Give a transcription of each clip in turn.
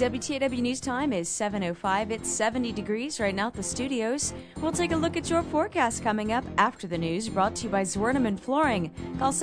WTAW News Time is 7:05. It's 70 degrees right now at the studios. We'll take a look at your forecast coming up after the news, brought to you by Zwerneman Flooring. Call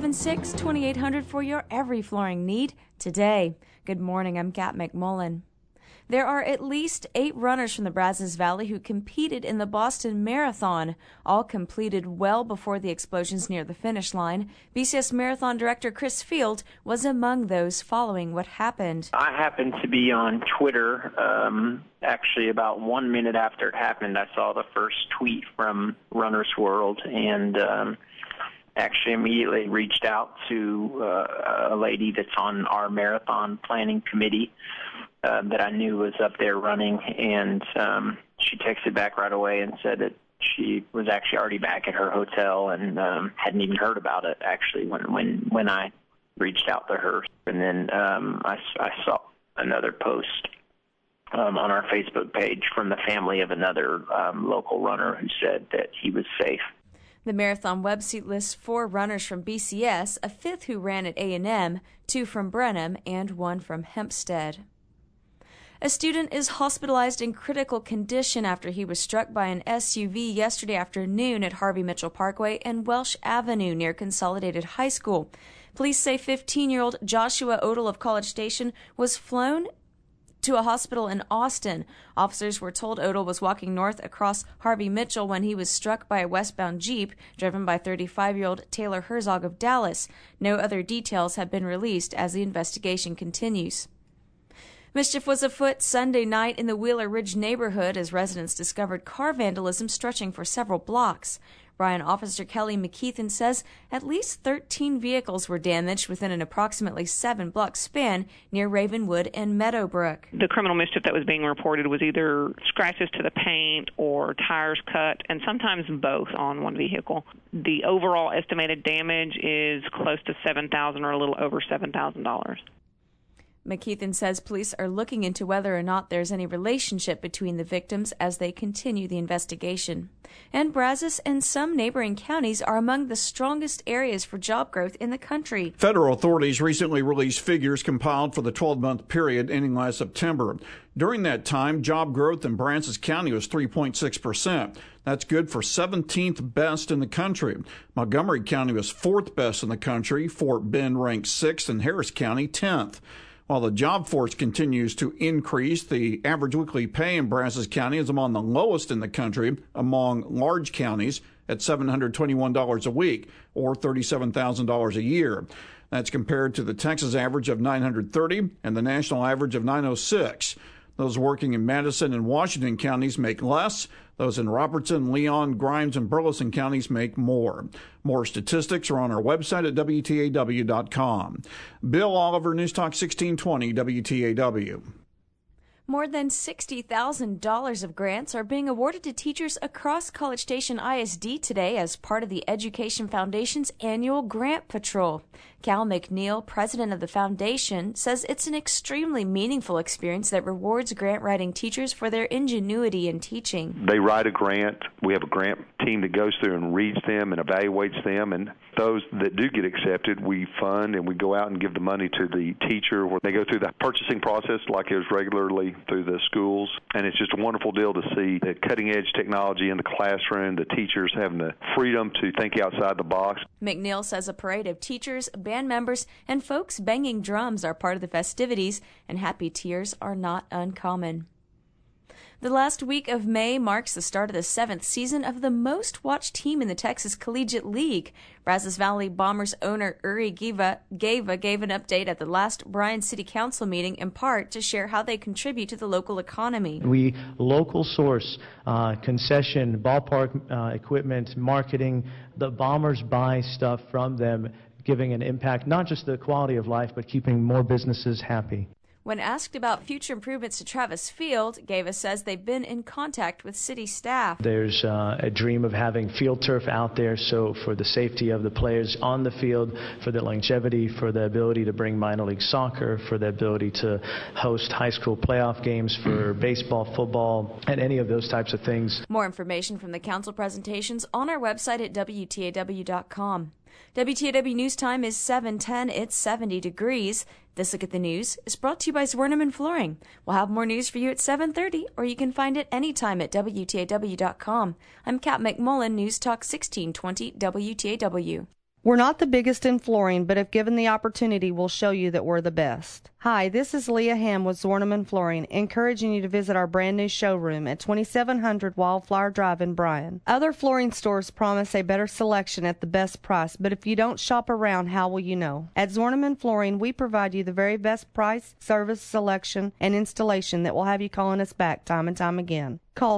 776-2800 for your every flooring need today. Good morning, I'm Kat McMullen. There are at least 8 runners from the Brazos Valley who competed in the Boston Marathon. All completed well before the explosions near the finish line. BCS Marathon Director Chris Field was among those following what happened. I happened to be on Twitter. Actually, about 1 minute after it happened, I saw the first tweet from Runner's World, and actually immediately reached out to a lady that's on our marathon planning committee that I knew was up there running, and she texted back right away and said that she was actually already back at her hotel and hadn't even heard about it, actually, when I reached out to her. And then I saw another post on our Facebook page from the family of another local runner who said that he was safe. The marathon website lists 4 runners from BCS, a 5th who ran at A&M, 2 from Brenham, and 1 from Hempstead. A student is hospitalized in critical condition after he was struck by an SUV yesterday afternoon at Harvey Mitchell Parkway and Welsh Avenue near Consolidated High School. Police say 15-year-old Joshua Odell of College Station was flown to a hospital in Austin. Officers were told Odell was walking north across Harvey Mitchell when he was struck by a westbound Jeep driven by 35-year-old Taylor Herzog of Dallas. No other details have been released as the investigation continues. Mischief was afoot Sunday night in the Wheeler Ridge neighborhood as residents discovered car vandalism stretching for several blocks. Bryan Officer Kelly McKeithen says at least 13 vehicles were damaged within an approximately 7-block span near Ravenwood and Meadowbrook. The criminal mischief that was being reported was either scratches to the paint or tires cut, and sometimes both on one vehicle. The overall estimated damage is close to $7,000 or a little over $7,000. McKeithen says police are looking into whether or not there's any relationship between the victims as they continue the investigation. And Brazos and some neighboring counties are among the strongest areas for job growth in the country. Federal authorities recently released figures compiled for the 12-month period ending last September. During that time, job growth in Brazos County was 3.6%. That's good for 17th best in the country. Montgomery County was 4th best in the country. Fort Bend ranked 6th, and Harris County 10th. While the job force continues to increase, the average weekly pay in Brazos County is among the lowest in the country among large counties at $721 a week, or $37,000 a year. That's compared to the Texas average of $930 and the national average of $906. Those working in Madison and Washington counties make less. Those in Robertson, Leon, Grimes, and Burleson counties make more. More statistics are on our website at WTAW.com. Bill Oliver, News Talk 1620, WTAW. More than $60,000 of grants are being awarded to teachers across College Station ISD today as part of the Education Foundation's annual Grant Patrol. Cal McNeil, president of the foundation, says it's an extremely meaningful experience that rewards grant-writing teachers for their ingenuity in teaching. They write a grant. We have a grant team that goes through and reads them and evaluates them, and those that do get accepted, we fund and we go out and give the money to the teacher where they go through the purchasing process like it is regularly through the schools. And it's just a wonderful deal to see the cutting-edge technology in the classroom, the teachers having the freedom to think outside the box. McNeil says a parade of teachers, band members, and folks banging drums are part of the festivities, and happy tears are not uncommon. The last week of May marks the start of the 7th season of the most-watched team in the Texas Collegiate League. Brazos Valley Bombers owner Uri Gava gave an update at the last Bryan City Council meeting, in part to share how they contribute to the local economy. We local source concession, ballpark equipment, marketing. The Bombers buy stuff from them, giving an impact, not just the quality of life, but keeping more businesses happy. When asked about future improvements to Travis Field, Gava says they've been in contact with city staff. There's a dream of having field turf out there, so for the safety of the players on the field, for the longevity, for the ability to bring minor league soccer, for the ability to host high school playoff games, for baseball, football, and any of those types of things. More information from the council presentations on our website at WTAW.com. WTAW News Time is 7:10. It's 70 degrees. This Look at the News is brought to you by Zwerneman Flooring. We'll have more news for you at 7:30, or you can find it anytime at WTAW.com. I'm Kat McMullen, News Talk 1620 WTAW. We're not the biggest in flooring, but if given the opportunity, we'll show you that we're the best. Hi, this is Leah Ham with Zwerneman Flooring, encouraging you to visit our brand new showroom at 2700 Wildflower Drive in Bryan. Other flooring stores promise a better selection at the best price, but if you don't shop around, how will you know? At Zwerneman Flooring, we provide you the very best price, service, selection, and installation that will have you calling us back time and time again. Call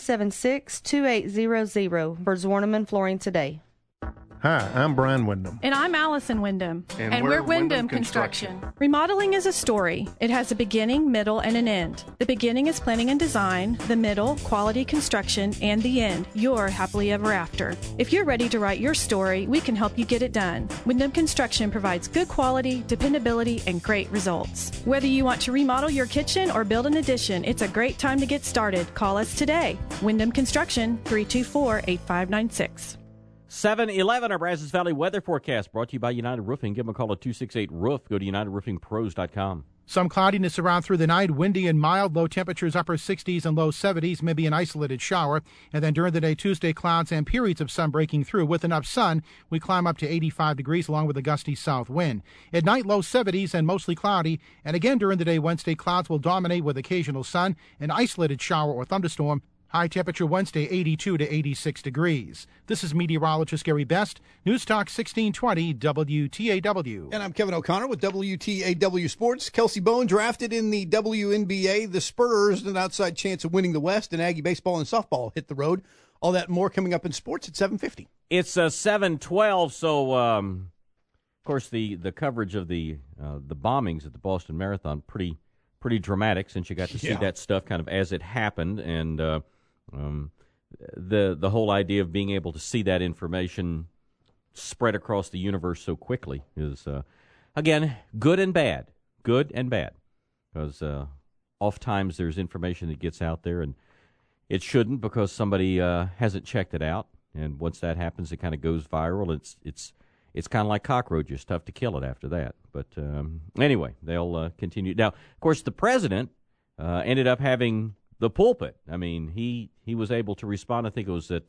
776-2800 for Zwerneman Flooring today. Hi, I'm Brian Wyndham. And I'm Allison Wyndham. And we're Wyndham Construction. Remodeling is a story. It has a beginning, middle, and an end. The beginning is planning and design, the middle, quality construction, and the end, your happily ever after. If you're ready to write your story, we can help you get it done. Wyndham Construction provides good quality, dependability, and great results. Whether you want to remodel your kitchen or build an addition, it's a great time to get started. Call us today. Wyndham Construction, 324-8596. 7:11, our Brazos Valley weather forecast brought to you by United Roofing. Give them a call at 268-ROOF. Go to UnitedRoofingPros.com. Some cloudiness around through the night, windy and mild, low temperatures upper 60s and low 70s, maybe an isolated shower. And then during the day, Tuesday, clouds and periods of sun breaking through. With enough sun, we climb up to 85 degrees along with a gusty south wind. At night, low 70s and mostly cloudy. And again during the day, Wednesday, clouds will dominate with occasional sun, an isolated shower or thunderstorm. High temperature Wednesday, 82 to 86 degrees. This is meteorologist Gary Best, News Talk 1620 WTAW. And I'm Kevin O'Connor with WTAW Sports. Kelsey Bone drafted in the WNBA. The Spurs, an outside chance of winning the West, and Aggie baseball and softball hit the road. All that and more coming up in sports at 7:50. It's 7:12, so of course the coverage of the bombings at the Boston Marathon pretty dramatic, since you got to see that stuff kind of as it happened, and the whole idea of being able to see that information spread across the universe so quickly is, again, good and bad, because oftentimes there's information that gets out there and it shouldn't because somebody hasn't checked it out, and once that happens, it kind of goes viral. It's kind of like cockroaches, tough to kill it after that. But anyway, they'll continue. Now, of course, the president ended up having the pulpit. I mean, he was able to respond. I think it was at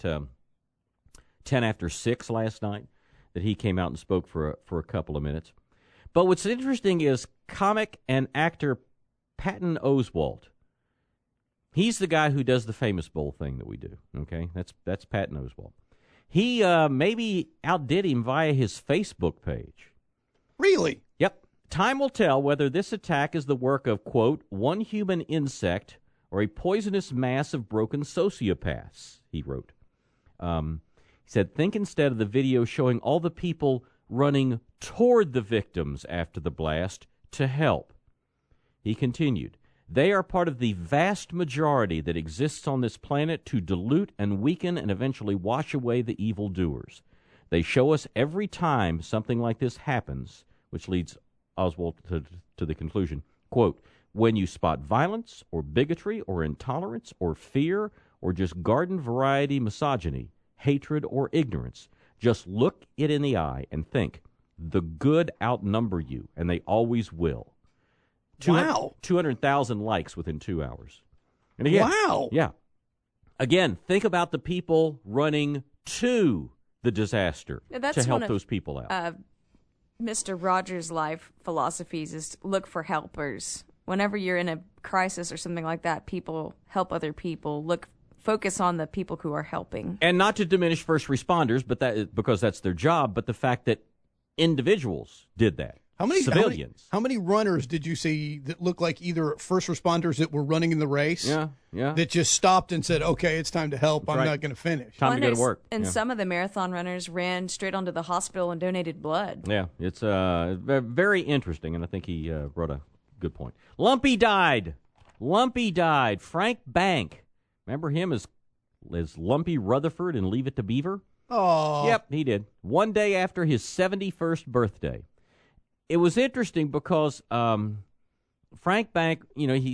10 after 6 last night that he came out and spoke for a couple of minutes. But what's interesting is comic and actor Patton Oswalt. He's the guy who does the Famous Bowl thing that we do. Okay, that's Patton Oswalt. He maybe outdid him via his Facebook page. Really? Yep. Time will tell whether this attack is the work of, quote, one human insect or a poisonous mass of broken sociopaths, he wrote. He said, think instead of the video showing all the people running toward the victims after the blast to help. He continued, they are part of the vast majority that exists on this planet to dilute and weaken and eventually wash away the evildoers. They show us every time something like this happens, which leads Oswald to the conclusion, quote, when you spot violence or bigotry or intolerance or fear or just garden variety misogyny, hatred or ignorance, just look it in the eye and think, the good outnumber you, and they always will. Wow. 200,000 likes within 2 hours. And again, wow. Yeah. Again, think about the people running to the disaster to help those people out. Mr. Rogers' life philosophies is look for helpers. Whenever you're in a crisis or something like that, people help other people. Focus on the people who are helping. And not to diminish first responders, but because that's their job, but the fact that individuals did that. Civilians. How many runners did you see that looked like either first responders that were running in the race? Yeah. That just stopped and said, okay, it's time to help. I'm not going to finish. Time to go to work. And some of the marathon runners ran straight onto the hospital and donated blood. Yeah, it's very interesting, and I think he wrote a good point. Lumpy died. Frank Bank. Remember him as Lumpy Rutherford in Leave It to Beaver? Oh. Yep, he did. One day after his 71st birthday. It was interesting because Frank Bank, he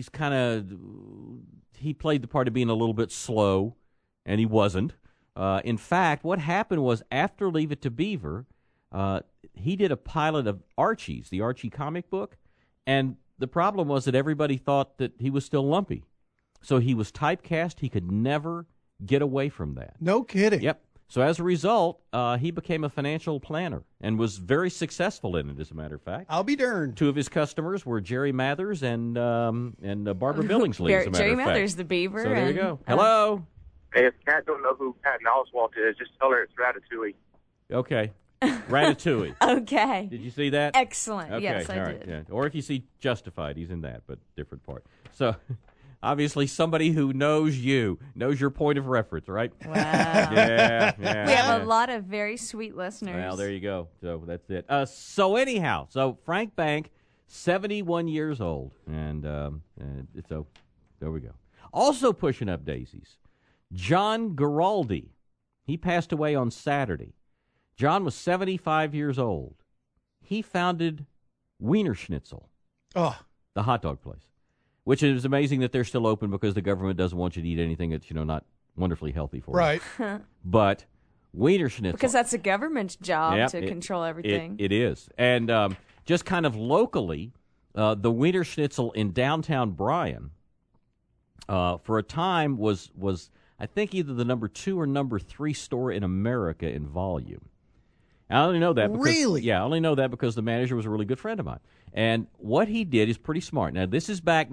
played the part of being a little bit slow, and he wasn't. In fact, what happened was after Leave It to Beaver, he did a pilot of Archie's, the Archie comic book, and the problem was that everybody thought that he was still Lumpy. So he was typecast. He could never get away from that. No kidding. Yep. So as a result, he became a financial planner and was very successful in it, as a matter of fact. I'll be darned. Two of his customers were Jerry Mathers and Barbara Billingsley, as a matter Jerry of fact. Mathers, the Beaver. So there you go. Hello. Hey, if Kat don't know who Patton Oswalt is, just tell her it's Ratatouille. Okay. Ratatouille. Okay. Did you see that? Excellent. Okay. Yes, I All right. did. Yeah. Or if you see Justified, he's in that, but different part. So obviously somebody who knows you, knows your point of reference, right? Wow. Yeah. We have a lot of very sweet listeners. Well, there you go. So that's it. So anyhow, Frank Bank, 71 years old, and so there we go. Also pushing up daisies, John Giraldi. He passed away on Saturday. John was 75 years old. He founded Wiener Schnitzel, the hot dog place, which is amazing that they're still open because the government doesn't want you to eat anything that's not wonderfully healthy for you. Right. But Wiener Schnitzel. Because that's a government job Yep, to control everything. It is. And just kind of locally, the Wiener Schnitzel in downtown Bryan, for a time was I think either the number 2 or number 3 store in America in volume. I only know that because, really? Yeah, I only know that because the manager was a really good friend of mine. And what he did is pretty smart. Now, this is back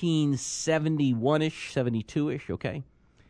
1971-ish, 72-ish, okay?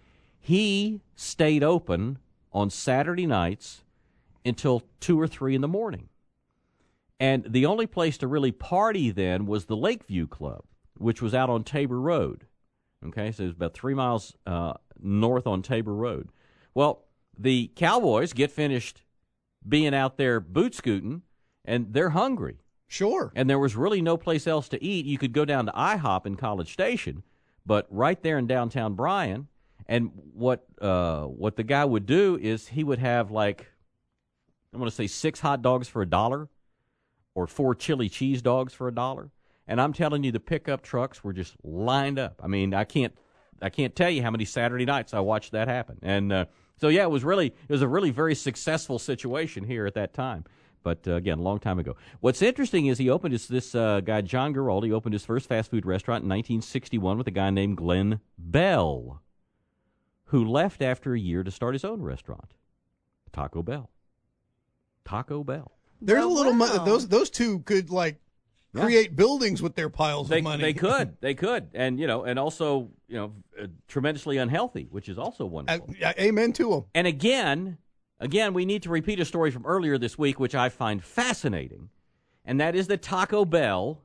He stayed open on Saturday nights until 2 or 3 in the morning. And the only place to really party then was the Lakeview Club, which was out on Tabor Road. Okay, so it was about 3 miles north on Tabor Road. Well, the Cowboys get finished being out there boot scooting, and they're hungry. Sure. And there was really no place else to eat. You could go down to IHOP in College Station, but right there in downtown Bryan, and what the guy would do is he would have, like, I'm going to say 6 hot dogs for $1 or 4 chili cheese dogs for $1. And I'm telling you, the pickup trucks were just lined up. I mean, I can't tell you how many Saturday nights I watched that happen. And so yeah, it was a really very successful situation here at that time. But again, a long time ago. What's interesting is he opened this guy John Giraldi opened his first fast food restaurant in 1961 with a guy named Glenn Bell, who left after a year to start his own restaurant, Taco Bell. Taco Bell. There's a little those two could create buildings with their piles of money. They could, and and also tremendously unhealthy, which is also wonderful. Amen to them. And again, we need to repeat a story from earlier this week, which I find fascinating, and that is that Taco Bell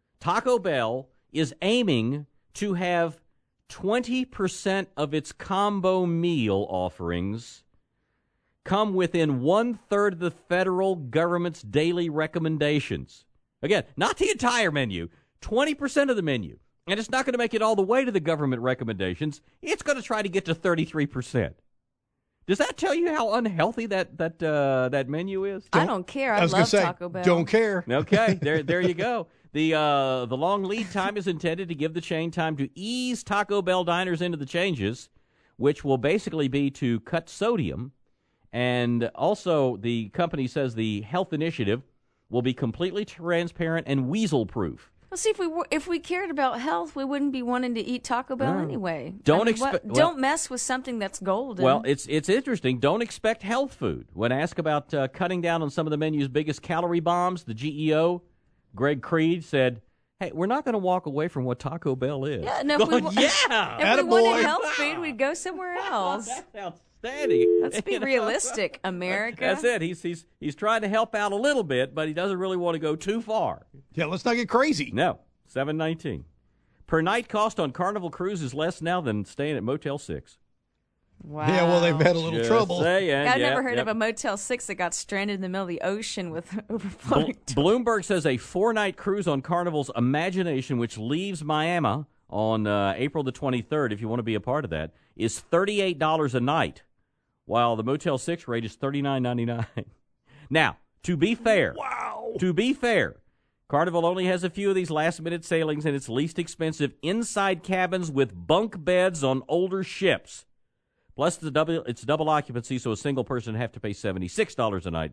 is aiming to have 20% of its combo meal offerings come within 1/3 of the federal government's daily recommendations. Again, not the entire menu, 20% of the menu. And it's not going to make it all the way to the government recommendations. It's going to try to get to 33%. Does that tell you how unhealthy that menu is? I don't care. I love Taco Bell. Don't care. Okay, there you go. The long lead time is intended to give the chain time to ease Taco Bell diners into the changes, which will basically be to cut sodium. And also, the company says the health initiative will be completely transparent and weasel-proof. Well, see, if we cared about health, we wouldn't be wanting to eat Taco Bell anyway. Don't mess with something that's golden. Well, it's interesting. Don't expect health food. When asked about cutting down on some of the menu's biggest calorie bombs, the GEO, Greg Creed, said, "Hey, we're not going to walk away from what Taco Bell is." Yeah, no, if we wanted health food, we'd go somewhere else. That's outstanding. Let's be realistic, America. That's it. He's trying to help out a little bit, but he doesn't really want to go too far. Yeah, let's not get crazy. No, $7.19 per night cost on Carnival Cruise is less now than staying at Motel 6. Wow. Yeah, well, they've had a little trouble. I've never heard of a Motel 6 that got stranded in the middle of the ocean with overflowing. Bloomberg says a 4-night cruise on Carnival's Imagination, which leaves Miami on April the 23rd, if you want to be a part of that, is $38 a night, while the Motel 6 rate is $39.99. Now, to be fair, Carnival only has a few of these last-minute sailings in its least expensive inside cabins with bunk beds on older ships. Plus, it's double occupancy, so a single person would have to pay $76 a night.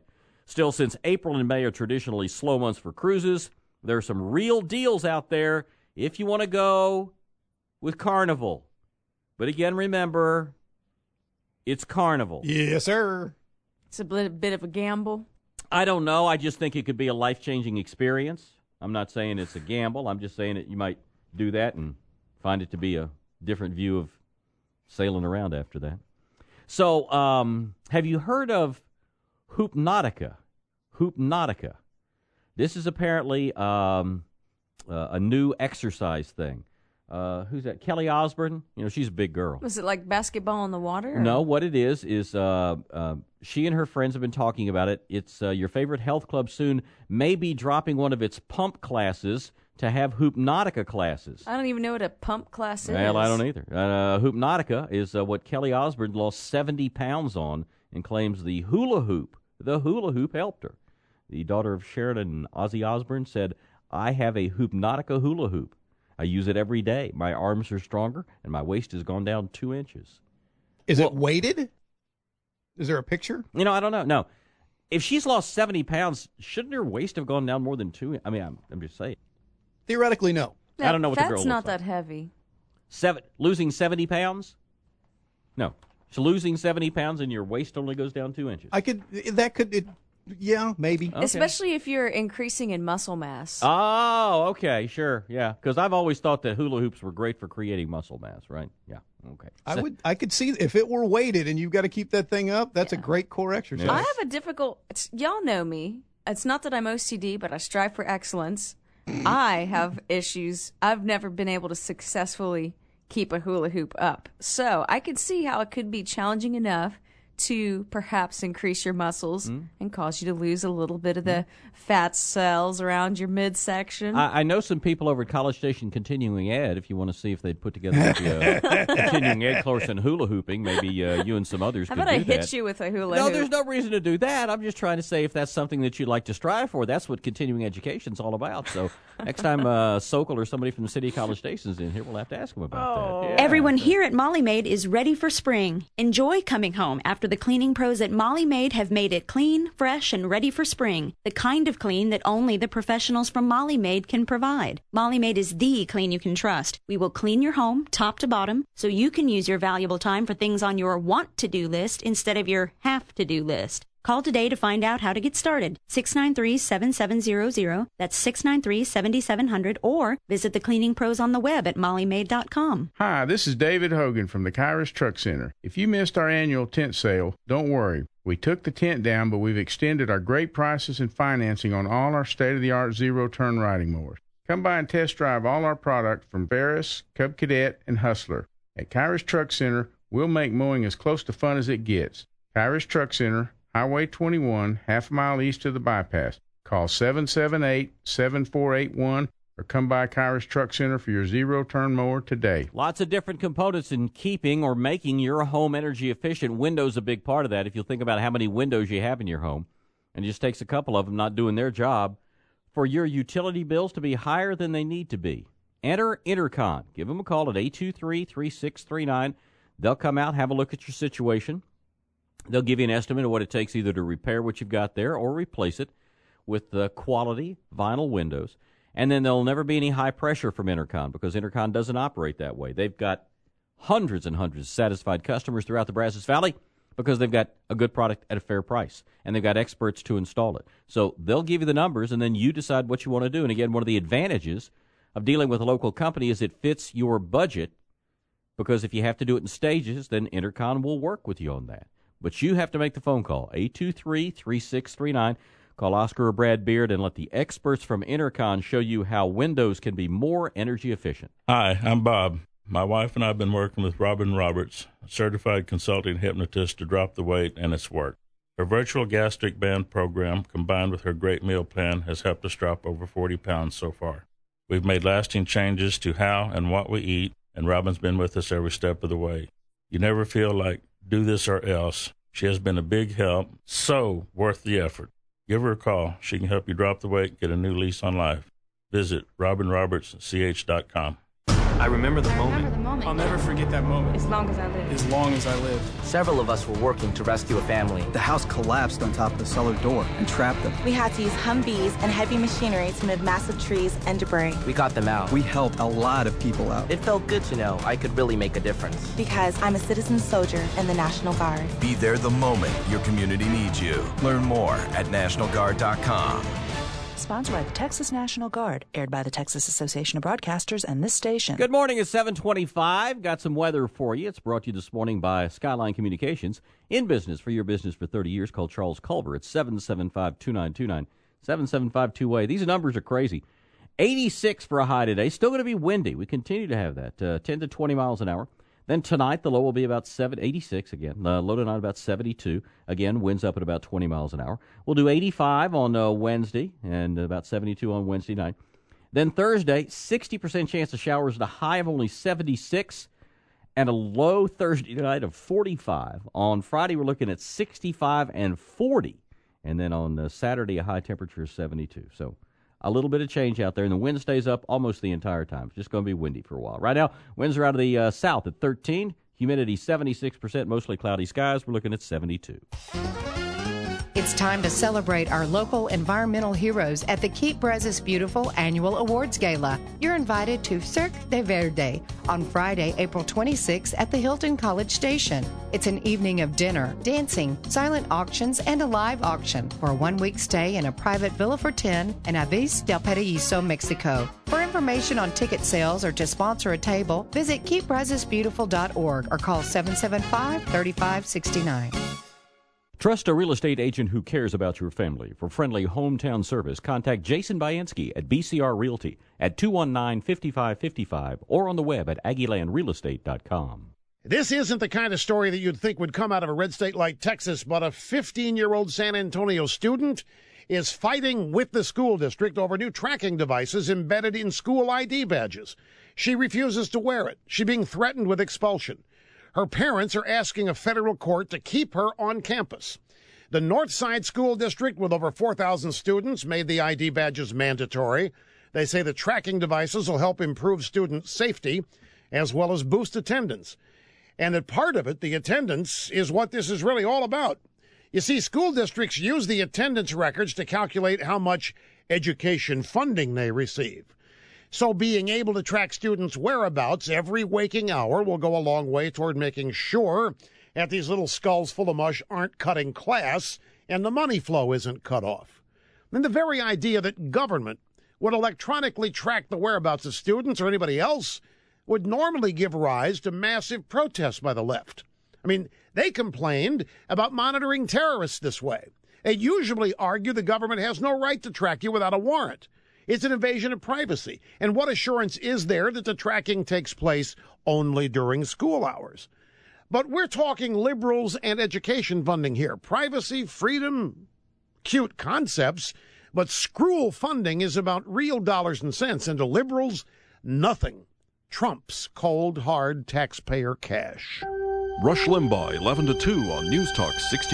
Still, since April and May are traditionally slow months for cruises, there are some real deals out there if you want to go with Carnival. But again, remember, it's Carnival. Yes, sir. It's a bit of a gamble. I don't know. I just think it could be a life-changing experience. I'm not saying it's a gamble. I'm just saying that you might do that and find it to be a different view of sailing around after that. So, have you heard of Hoopnautica? Hoopnautica. This is apparently a new exercise thing. Who's that? Kelly Osbourne? You know, she's a big girl. Was it like basketball in the water? Or? No, what it is she and her friends have been talking about it. It's your favorite health club soon may be dropping one of its pump classes to have Hoopnautica classes. I don't even know what a pump class is. Well, I don't either. Hoopnautica is what Kelly Osbourne lost 70 pounds on and claims the hula hoop helped her. The daughter of Sheridan and Ozzy Osbourne said, I have a Hoopnautica hula hoop. I use it every day. My arms are stronger, and my waist has gone down 2 inches. Is it weighted? Is there a picture? You know, I don't know. No. If she's lost 70 pounds, shouldn't her waist have gone down more than 2 inches? I mean, I'm just saying. Theoretically, no. I don't know what the girl looks like. That's not that heavy. Losing 70 pounds? No. So losing 70 pounds and your waist only goes down 2 inches. Yeah, maybe. Okay. Especially if you're increasing in muscle mass. Oh, okay, sure, yeah. Because I've always thought that hula hoops were great for creating muscle mass, right? Yeah, okay. I could see if it were weighted and you've got to keep that thing up. That's a great core exercise. Yeah. I have a difficult. Y'all know me. It's not that I'm OCD, but I strive for excellence. I have issues. I've never been able to successfully keep a hula hoop up, so I could see how it could be challenging enough to perhaps increase your muscles and cause you to lose a little bit of the fat cells around your midsection. I know some people over at College Station Continuing Ed, if you want to see if they'd put together a Continuing Ed course in hula hooping, maybe you and some others could do that. How about I hit you with a hula hoop? No, there's no reason to do that. I'm just trying to say if that's something that you'd like to strive for, that's what continuing education's all about. So next time Sokol or somebody from the City of College Station's in here, we'll have to ask them about that. Yeah. Everyone here at Molly Maid is ready for spring. Enjoy coming home after the cleaning pros at Molly Maid have made it clean, fresh, and ready for spring. The kind of clean that only the professionals from Molly Maid can provide. Molly Maid is the clean you can trust. We will clean your home top to bottom so you can use your valuable time for things on your want-to-do list instead of your have-to-do list. Call today to find out how to get started. 693-7700. That's 693-7700. Or visit the cleaning pros on the web at mollymaid.com. Hi, this is David Hogan from the Kairos Truck Center. If you missed our annual tent sale, don't worry. We took the tent down, but we've extended our great prices and financing on all our state-of-the-art zero-turn riding mowers. Come by and test drive all our product from Ferris, Cub Cadet, and Hustler. At Kairos Truck Center, we'll make mowing as close to fun as it gets. Kairos Truck Center, Highway 21, half a mile east of the bypass. Call 778-7481 or come by Kairos Truck Center for your zero-turn mower today. Lots of different components in keeping or making your home energy efficient. Windows a big part of that. If you think about how many windows you have in your home, and it just takes a couple of them not doing their job for your utility bills to be higher than they need to be. Enter Intercon. Give them a call at 823-3639. They'll come out, have a look at your situation. They'll give you an estimate of what it takes either to repair what you've got there or replace it with the quality vinyl windows. And then there'll never be any high pressure from Intercon because Intercon doesn't operate that way. They've got hundreds and hundreds of satisfied customers throughout the Brazos Valley because they've got a good product at a fair price, and they've got experts to install it. So they'll give you the numbers, and then you decide what you want to do. And again, one of the advantages of dealing with a local company is it fits your budget because if you have to do it in stages, then Intercon will work with you on that. But you have to make the phone call, 823-3639. Call Oscar or Brad Beard and let the experts from Intercon show you how windows can be more energy efficient. Hi, I'm Bob. My wife and I have been working with Robin Roberts, a certified consulting hypnotist, to drop the weight, and it's worked. Her virtual gastric band program, combined with her great meal plan, has helped us drop over 40 pounds so far. We've made lasting changes to how and what we eat, and Robin's been with us every step of the way. You never feel like do this or else. She has been a big help, so worth the effort. Give her a call. She can help you drop the weight, get a new lease on life. Visit RobinRobertsCH.com. I remember the moment. I'll never forget that moment. As long as I live. As long as I live. Several of us were working to rescue a family. The house collapsed on top of the cellar door and trapped them. We had to use Humvees and heavy machinery to move massive trees and debris. We got them out. We helped a lot of people out. It felt good to know I could really make a difference. Because I'm a citizen soldier in the National Guard. Be there the moment your community needs you. Learn more at NationalGuard.com. Sponsored by the Texas National Guard, aired by the Texas Association of Broadcasters and this station. Good morning, it's 7:25. Got some weather for you. It's brought to you this morning by Skyline Communications. In business for your business for 30 years. Call Charles Culver at 775-2929. 775-2-way. These numbers are crazy. 86 for a high today. Still going to be windy. We continue to have that. 10 to 20 miles an hour. Then tonight, the low will be about 86 again. Low tonight about 72. Again, winds up at about 20 miles an hour. We'll do 85 on Wednesday and about 72 on Wednesday night. Then Thursday, 60% chance of showers at a high of only 76 and a low Thursday night of 45. On Friday, we're looking at 65 and 40. And then on Saturday, a high temperature of 72. So a little bit of change out there, and the wind stays up almost the entire time. It's just going to be windy for a while. Right now, winds are out of the south at 13, humidity 76%, mostly cloudy skies. We're looking at 72. It's time to celebrate our local environmental heroes at the Keep Brazos Beautiful Annual Awards Gala. You're invited to Cirque de Verde on Friday, April 26th at the Hilton College Station. It's an evening of dinner, dancing, silent auctions, and a live auction for a one-week stay in a private villa for 10 in Avis del Paraíso, Mexico. For information on ticket sales or to sponsor a table, visit keepbrazosbeautiful.org or call 775-3569. Trust a real estate agent who cares about your family. For friendly hometown service, contact Jason Bayansky at BCR Realty at 219-5555 or on the web at AggielandRealestate.com. This isn't the kind of story that you'd think would come out of a red state like Texas, but a 15-year-old San Antonio student is fighting with the school district over new tracking devices embedded in school ID badges. She refuses to wear it. She's being threatened with expulsion. Her parents are asking a federal court to keep her on campus. The Northside School District, with over 4,000 students, made the ID badges mandatory. They say the tracking devices will help improve student safety as well as boost attendance. And that part of it, the attendance, is what this is really all about. You see, school districts use the attendance records to calculate how much education funding they receive. So being able to track students' whereabouts every waking hour will go a long way toward making sure that these little skulls full of mush aren't cutting class and the money flow isn't cut off. And the very idea that government would electronically track the whereabouts of students or anybody else would normally give rise to massive protests by the left. I mean, they complained about monitoring terrorists this way. They usually argue the government has no right to track you without a warrant. It's an invasion of privacy. And what assurance is there that the tracking takes place only during school hours? But we're talking liberals and education funding here. Privacy, freedom, cute concepts, but screw funding is about real dollars and cents. And to liberals, nothing trumps cold, hard taxpayer cash. Rush Limbaugh, 11 to 2 on News Talk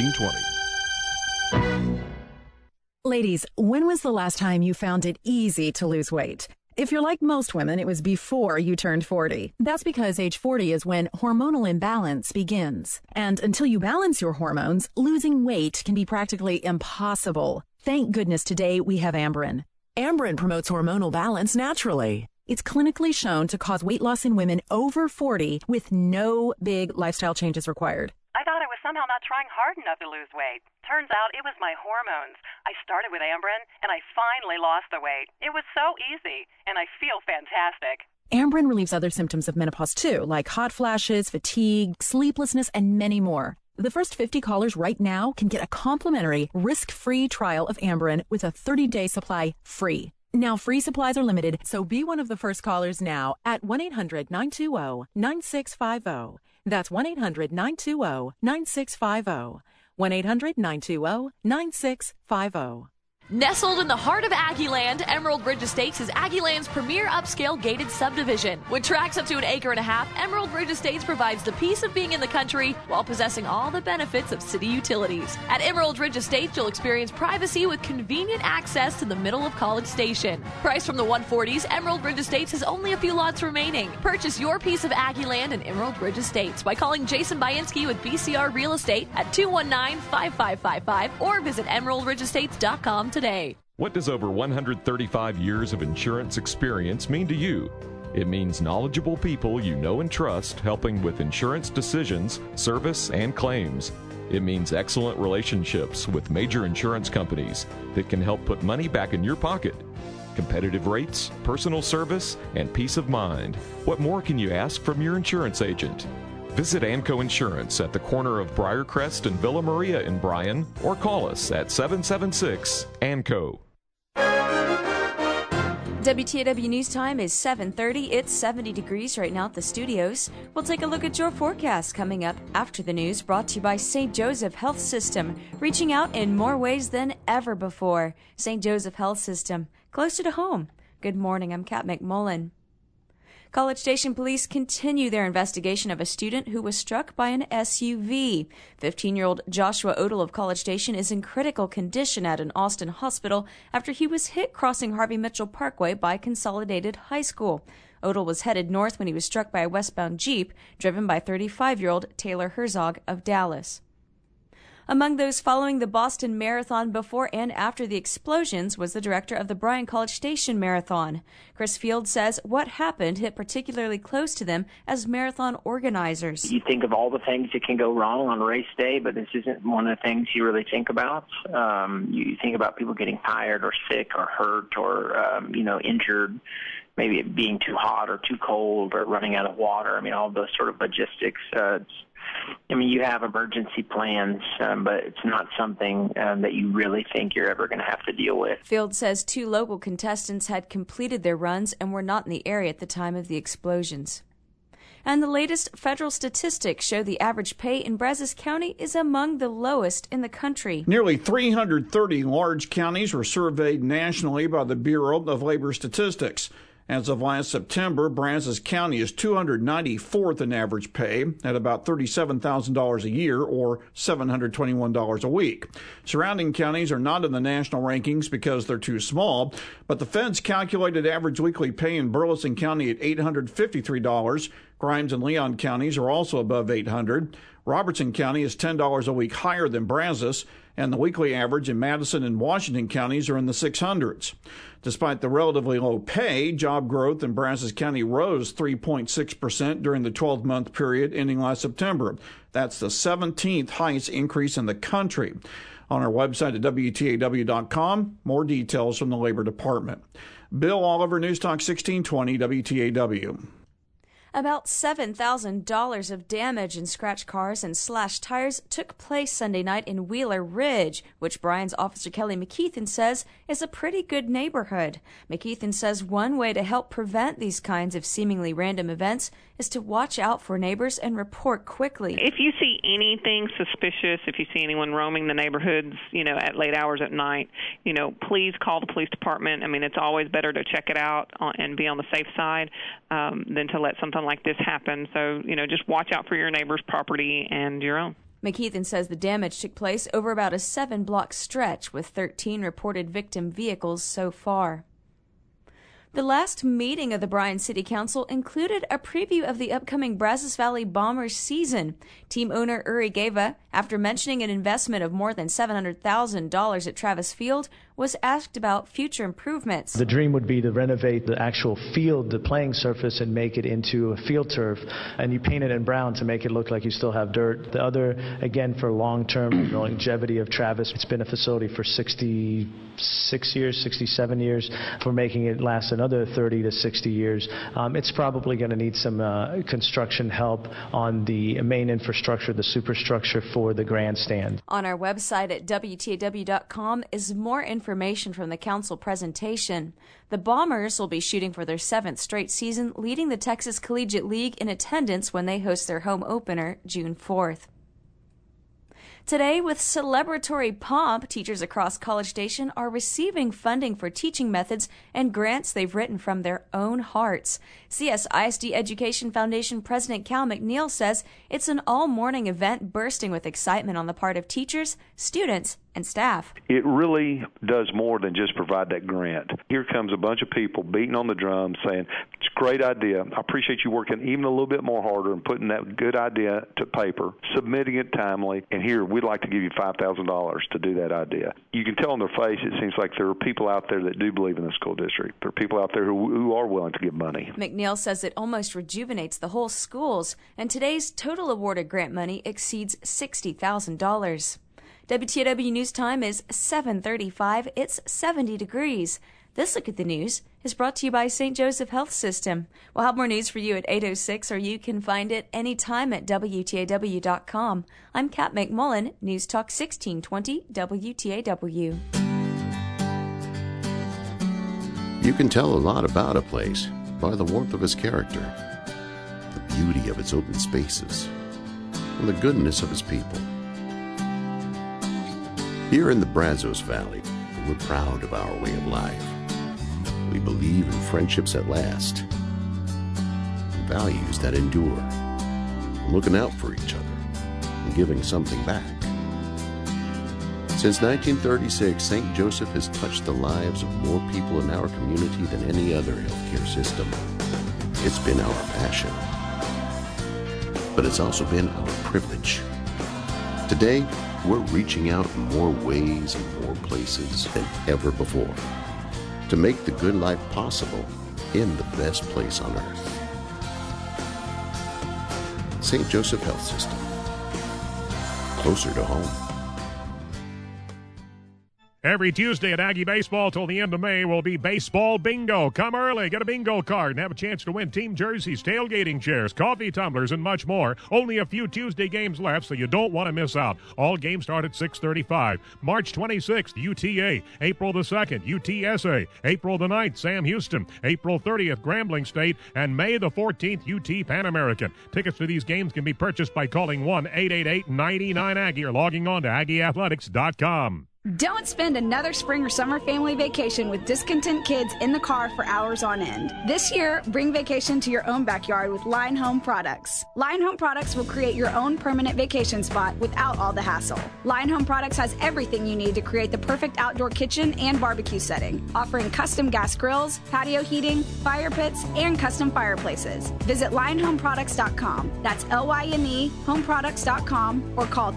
1620. Ladies, when was the last time you found it easy to lose weight? If you're like most women, it was before you turned 40. That's because age 40 is when hormonal imbalance begins. And until you balance your hormones, losing weight can be practically impossible. Thank goodness today we have Amberen. Amberen promotes hormonal balance naturally. It's clinically shown to cause weight loss in women over 40 with no big lifestyle changes required. I thought I was somehow not trying hard enough to lose weight. Turns out it was my hormones. I started with Amberen, and I finally lost the weight. It was so easy, and I feel fantastic. Amberen relieves other symptoms of menopause too, like hot flashes, fatigue, sleeplessness, and many more. The first 50 callers right now can get a complimentary, risk-free trial of Amberen with a 30-day supply free. Now, free supplies are limited, so be one of the first callers now at 1-800-920-9650. That's 1-800-920-9650. 1-800-920-9650. Nestled in the heart of Aggieland, Emerald Ridge Estates is Aggieland's premier upscale gated subdivision. With tracts up to 1.5 acres, Emerald Ridge Estates provides the peace of being in the country while possessing all the benefits of city utilities. At Emerald Ridge Estates, you'll experience privacy with convenient access to the middle of College Station. Priced from the 140s, Emerald Ridge Estates has only a few lots remaining. Purchase your piece of Aggieland and Emerald Ridge Estates by calling Jason Bainski with BCR Real Estate at 219-5555 or visit emeraldridgeestates.com today. What does over 135 years of insurance experience mean to you? It means knowledgeable people you know and trust helping with insurance decisions, service, and claims. It means excellent relationships with major insurance companies that can help put money back in your pocket. Competitive rates, personal service, and peace of mind. What more can you ask from your insurance agent? Visit Anco Insurance at the corner of Briarcrest and Villa Maria in Bryan, or call us at 776-ANCO. WTAW News Time is 7:30. It's 70 degrees right now at the studios. We'll take a look at your forecast coming up after the news, brought to you by St. Joseph Health System, reaching out in more ways than ever before. St. Joseph Health System, closer to home. Good morning, I'm Kat McMullen. College Station police continue their investigation of a student who was struck by an SUV. 15-year-old Joshua Odell of College Station is in critical condition at an Austin hospital after he was hit crossing Harvey Mitchell Parkway by Consolidated High School. Odell was headed north when he was struck by a westbound Jeep driven by 35-year-old Taylor Herzog of Dallas. Among those following the Boston Marathon before and after the explosions was the director of the Bryan College Station Marathon. Chris Field says what happened hit particularly close to them as marathon organizers. You think of all the things that can go wrong on race day, but this isn't one of the things you really think about. You think about people getting tired or sick or hurt or, injured, maybe it being too hot or too cold or running out of water. I mean, all those sort of logistics. You have emergency plans, but it's not something that you really think you're ever going to have to deal with. Field says 2 local contestants had completed their runs and were not in the area at the time of the explosions. And the latest federal statistics show the average pay in Brazos County is among the lowest in the country. Nearly 330 large counties were surveyed nationally by the Bureau of Labor Statistics. As of last September, Brazos County is 294th in average pay at about $37,000 a year or $721 a week. Surrounding counties are not in the national rankings because they're too small, but the feds calculated average weekly pay in Burleson County at $853. Grimes and Leon counties are also above $800. Robertson County is $10 a week higher than Brazos, and the weekly average in Madison and Washington counties are in the 600s. Despite the relatively low pay, job growth in Brazos County rose 3.6% during the 12-month period ending last September. That's the 17th highest increase in the country. On our website at WTAW.com, more details from the Labor Department. Bill Oliver, News Talk 1620, WTAW. About $7,000 of damage in scratched cars and slashed tires took place Sunday night in Wheeler Ridge, which Bryan's Officer Kelly McKeithen says is a pretty good neighborhood. McKeithen says one way to help prevent these kinds of seemingly random events is to watch out for neighbors and report quickly. If you see anything suspicious, if you see anyone roaming the neighborhoods, at late hours at night, please call the police department. It's always better to check it out and be on the safe side than to let something like this happen. So, just watch out for your neighbor's property and your own. McKeithen says the damage took place over about a 7-block stretch with 13 reported victim vehicles so far. The last meeting of the Bryan City Council included a preview of the upcoming Brazos Valley Bombers season. Team owner Uri Geva, after mentioning an investment of more than $700,000 at Travis Field, was asked about future improvements. The dream would be to renovate the actual field, the playing surface, and make it into a field turf. And you paint it in brown to make it look like you still have dirt. The other, again, for long-term longevity of Travis, it's been a facility for 66 years, 67 years. For making it last another 30 to 60 years, it's probably going to need some construction help on the main infrastructure, the superstructure for the grandstand. On our website at WTAW.com is more information from the council presentation. The Bombers will be shooting for their 7th straight season, leading the Texas Collegiate League in attendance when they host their home opener June 4th. Today, with celebratory pomp, teachers across College Station are receiving funding for teaching methods and grants they've written from their own hearts. CS ISD Education Foundation President Cal McNeil says it's an all-morning event bursting with excitement on the part of teachers, students, and staff. It really does more than just provide that grant. Here comes a bunch of people beating on the drum saying, it's a great idea. I appreciate you working even a little bit more harder and putting that good idea to paper, submitting it timely, and here, we'd like to give you $5,000 to do that idea. You can tell on their face, it seems like there are people out there that do believe in the school district. There are people out there who are willing to give money. McNeil says it almost rejuvenates the whole schools, and today's total awarded grant money exceeds $60,000. WTOW News Time is 7:35. It's 70 degrees. This Look at the News is brought to you by St. Joseph Health System. We'll have more news for you at 8:06, or you can find it anytime at WTAW.com. I'm Kat McMullen, News Talk 1620 WTAW. You can tell a lot about a place by the warmth of its character, the beauty of its open spaces, and the goodness of its people. Here in the Brazos Valley, we're proud of our way of life. We believe in friendships that last, and values that endure, and looking out for each other, and giving something back. Since 1936, St. Joseph has touched the lives of more people in our community than any other healthcare system. It's been our passion, but it's also been our privilege. Today, we're reaching out in more ways and more places than ever before to make the good life possible in the best place on earth. St. Joseph Health System. Closer to home. Every Tuesday at Aggie Baseball till the end of May will be Baseball Bingo. Come early, get a bingo card, and have a chance to win team jerseys, tailgating chairs, coffee tumblers, and much more. Only a few Tuesday games left, so you don't want to miss out. All games start at 6:35. March 26th, UTA. April the 2nd, UTSA. April the 9th, Sam Houston. April 30th, Grambling State. And May the 14th, UT Pan American. Tickets to these games can be purchased by calling 1-888-99-AGGIE or logging on to AggieAthletics.com. Don't spend another spring or summer family vacation with discontent kids in the car for hours on end. This year, bring vacation to your own backyard with Line Home Products. Line Home Products will create your own permanent vacation spot without all the hassle. Line Home Products has everything you need to create the perfect outdoor kitchen and barbecue setting, offering custom gas grills, patio heating, fire pits, and custom fireplaces. Visit linehomeproducts.com. That's LYNE homeproducts.com or call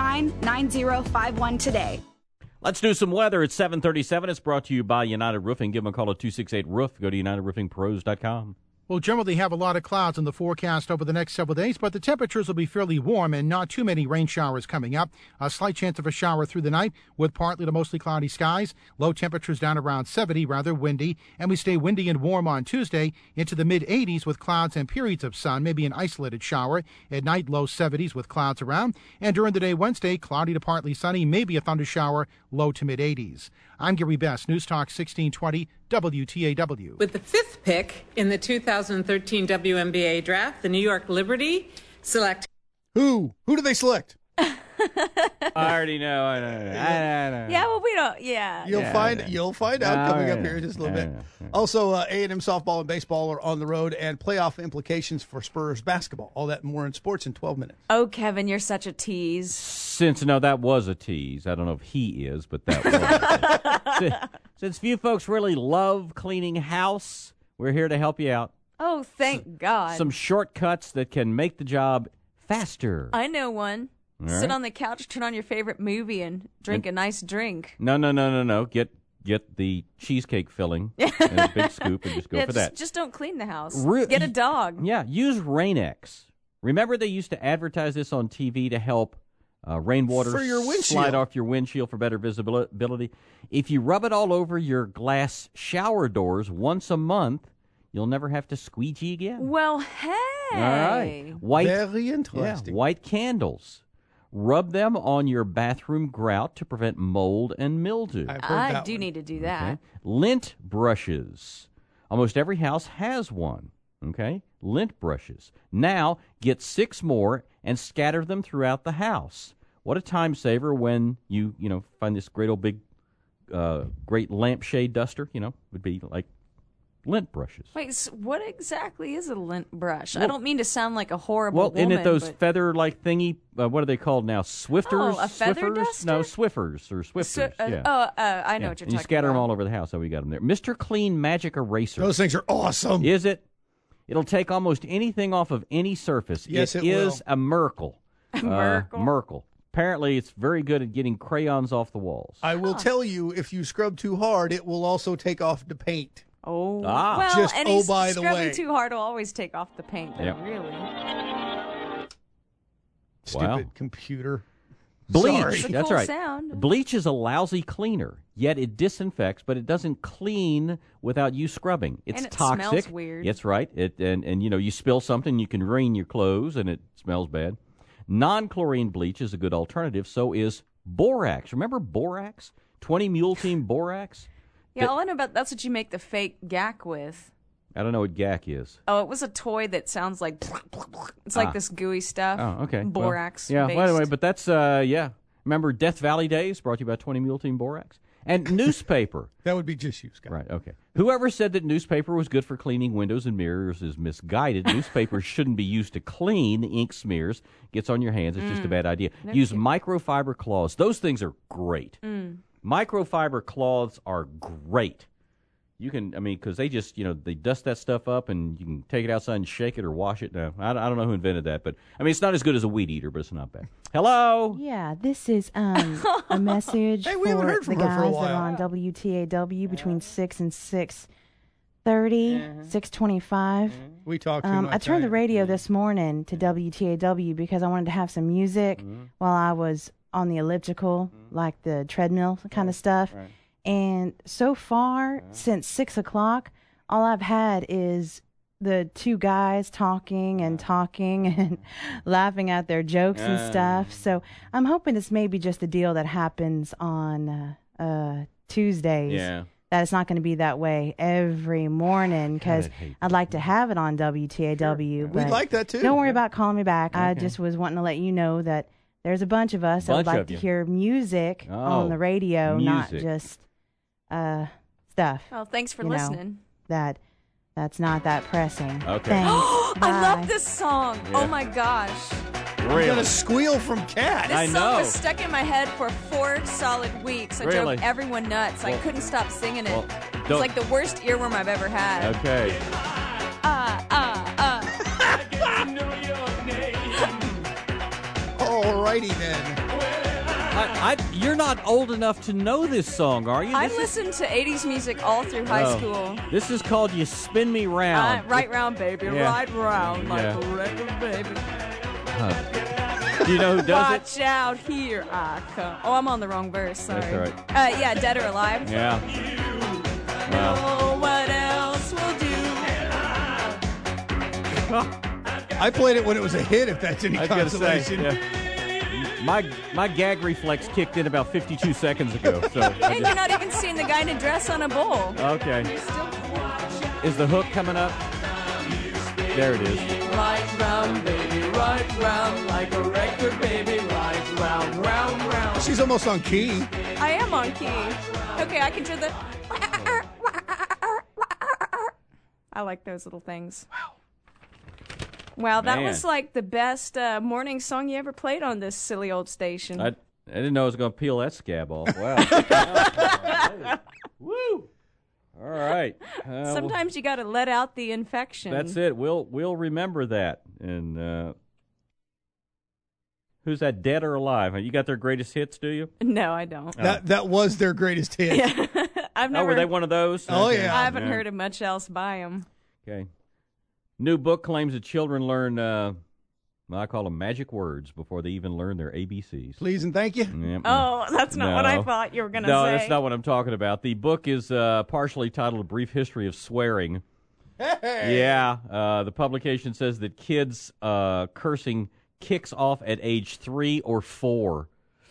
229-9051 today. Let's do some weather. It's 7:37. It's brought to you by United Roofing. Give them a call at 268-ROOF. Go to UnitedRoofingPros.com. We'll generally have a lot of clouds in the forecast over the next several days, but the temperatures will be fairly warm and not too many rain showers coming up. A slight chance of a shower through the night with partly to mostly cloudy skies. Low temperatures down around 70, rather windy, and we stay windy and warm on Tuesday into the mid-80s with clouds and periods of sun, maybe an isolated shower. At night, low 70s with clouds around. And during the day Wednesday, cloudy to partly sunny, maybe a thunder shower, low to mid-80s. I'm Gary Best, News Talk 1620 WTAW. With the fifth pick in the 2013 WNBA draft, the New York Liberty select. Who do they select? I already know. I know. Yeah, well, we don't. Yeah. You'll find out coming up here in just a little bit. Also, A&M softball and baseball are on the road, and playoff implications for Spurs basketball. All that and more in sports in 12 minutes. Oh, Kevin, you're such a tease. That was a tease. I don't know if he is, but that was. Since few folks really love cleaning house, we're here to help you out. Oh, thank God. Some shortcuts that can make the job faster. I know one. Sit on the couch, turn on your favorite movie, and drink a nice drink. No. Get the cheesecake filling in a big scoop and just go for that. Just don't clean the house. Get a dog. Yeah, use Rain-X. Remember they used to advertise this on TV to help rainwater for your windshield. Slide off your windshield for better visibility. If you rub it all over your glass shower doors once a month, you'll never have to squeegee again. Well, hey. All right. Very interesting. White candles. Rub them on your bathroom grout to prevent mold and mildew. I do need to do that. Okay. Lint brushes. Almost every house has one. Okay? Lint brushes. Now, get 6 more and scatter them throughout the house. what a time saver when you find this great old big, great lampshade duster, would be like lint brushes. Wait, so what exactly is a lint brush? I don't mean to sound like a horrible woman. Isn't it those feather-like thingy, what are they called now? Swifters? Oh, a feather Swiffers? duster? No, Swiffers or Swifters. I know what you're talking about. You scatter them all over the house. How we got them there. Mr. Clean Magic Eraser. Those things are awesome. Is it? It'll take almost anything off of any surface. Yes, it is will. a miracle. Miracle? Apparently, it's very good at getting crayons off the walls. I will tell you, if you scrub too hard, it will also take off the paint. Oh, well, just and by the way. scrubbing too hard will always take off the paint, though, Yep. really. Stupid computer. Bleach. Sorry. It's a That's cool right. sound. Bleach is a lousy cleaner, yet it disinfects, but it doesn't clean without you scrubbing. It's And it toxic. smells weird. That's right. And you spill something, you can wring your clothes, and it smells bad. Non-chlorine bleach is a good alternative. So is borax. Remember borax? 20 Mule Team borax. Yeah, all I know about that's what you make the fake gack with. I don't know what GAC is. Oh, it was a toy that sounds like it's like this gooey stuff. Oh, okay. Borax. Well, yeah. based. Well, anyway, but that's Remember Death Valley Days? Brought to you by 20 Mule Team borax and newspaper. That would be just you, Scott. Right. Okay. Whoever said that newspaper was good for cleaning windows and mirrors is misguided. Newspaper shouldn't be used to clean. The ink smears, gets on your hands. It's just a bad idea. Use microfiber cloths. Those things are great. Microfiber cloths are great. You can, because they just, they dust that stuff up and you can take it outside and shake it or wash it. No, I don't know who invented that, but, it's not as good as a weed eater, but it's not bad. Hello? Yeah, this is a message Hey, we haven't heard for from the her for a guys that while. are on WTAW between 6 and 6:30, 6:25. We talked too much. I turned the radio this morning to WTAW because I wanted to have some music while I was on the elliptical, like the treadmill kind of stuff. Right. And so far, since 6 o'clock, all I've had is the two guys talking and laughing at their jokes and stuff. So I'm hoping it's maybe just a deal that happens on Tuesdays. Yeah. That it's not going to be that way every morning because I'd like to have it on WTAW. Sure. But We'd like that too. Don't worry about calling me back. I Okay. just was wanting to let you know that there's a bunch of us that would Bunch like of to you. hear music on the radio, not music. just stuff. Well, thanks for you know, listening. That's not that pressing. Okay. Thanks. I Bye. love this song. Yeah. Oh my gosh. You got a squeal from Cat. This I song know. was stuck in my head for 4 solid weeks. I Really? drove everyone nuts. I Well- couldn't stop singing it. well, It's don't- like the worst earworm I've ever had. Okay. Alrighty then. You're not old enough to know this song, are you? I This is- listened to 80s music all through high Oh. school. This is called You Spin Me Round. Right round, baby. Yeah. Right round like Yeah. a record, baby. Do you know who does it? Watch out, here I come. Oh, I'm on the wrong verse. Sorry. That's all right. Yeah, Dead or Alive. Yeah. Wow. Oh, what else will do? I played it when it was a hit, if that's any I was gonna say, consolation. yeah. My gag reflex kicked in about 52 seconds ago. So And you're not even seeing the guy in a dress on a bull. okay. Is the hook coming up? There it is. Right round, baby, right round, like a record, baby, right round, round, round. She's almost on key. I am on key. Okay, I can do the. I like those little things. Wow, that Man. was like the best morning song you ever played on this silly old station. I didn't know I was going to peel that scab off. Wow. Woo! All right. Sometimes you got to let out the infection. That's it. We'll remember that. And who's that, Dead or Alive? You got their greatest hits, do you? No, I don't. That was their greatest hit. Yeah. I've never. Oh, were they one of those? Oh, Okay. yeah. I haven't heard of much else by them. Okay. New book claims that children learn, I call them magic words before they even learn their ABCs. Please and thank you. Yep. Oh, that's not what I thought you were going to say. No, that's not what I'm talking about. The book is partially titled A Brief History of Swearing. Hey. Yeah. The publication says that kids cursing kicks off at age 3 or 4.